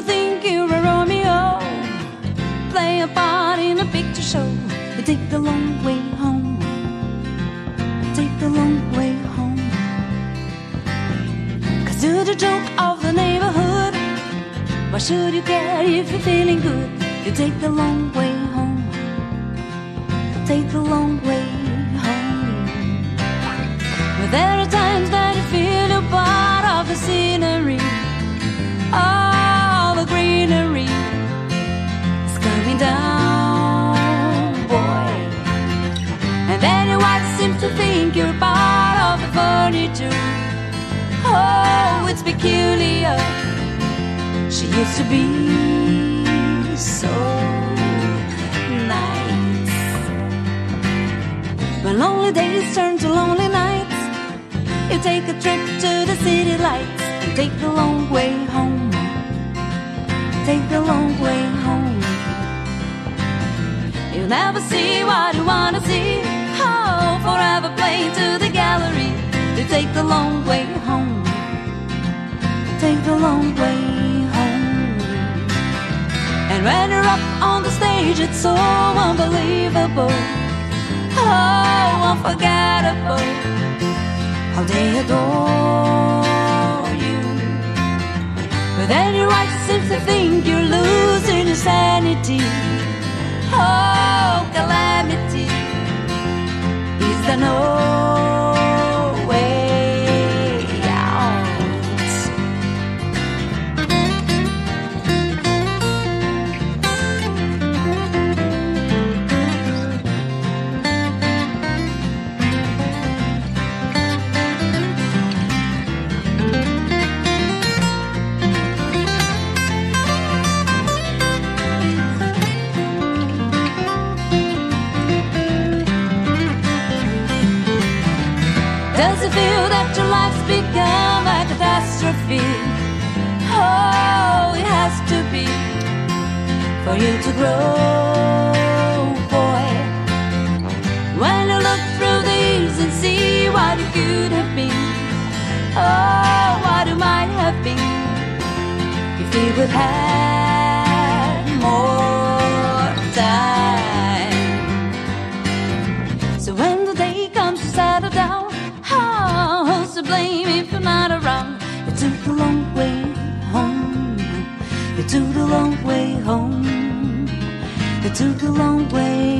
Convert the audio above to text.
you think you're a Romeo, play a part in a picture show. You take the long way home, take the long way home. 'Cause you're the joke of the neighborhood. Why should you care if you're feeling good? You take the long way home, take the long way home. But there are times that you feel you're part of the scenery. All the greenery is coming down, boy. And then your wife seems to think you're part of the furniture. Oh, it's peculiar. She used to be so nice. When lonely days turn to lonely nights, you take a trip to the city lights and take the long way home, take the long way home. You'll never see what you want to see. Oh, forever playing to the gallery. You take the long way home, take the long way home. And when you're up on the stage, it's so unbelievable, oh, unforgettable, how they adore you. But then your wife seems to think you're losing your sanity. Oh, calamity. Is there no way out? Does it feel that your life's become a catastrophe? Oh, it has to be for you to grow, boy. When you look through the years and see what you could have been, oh, what you might have been, if you would have more time. So when the day comes to settle down, who's to blame if you're not around? You took the long way home, you took the long way home, you took the long way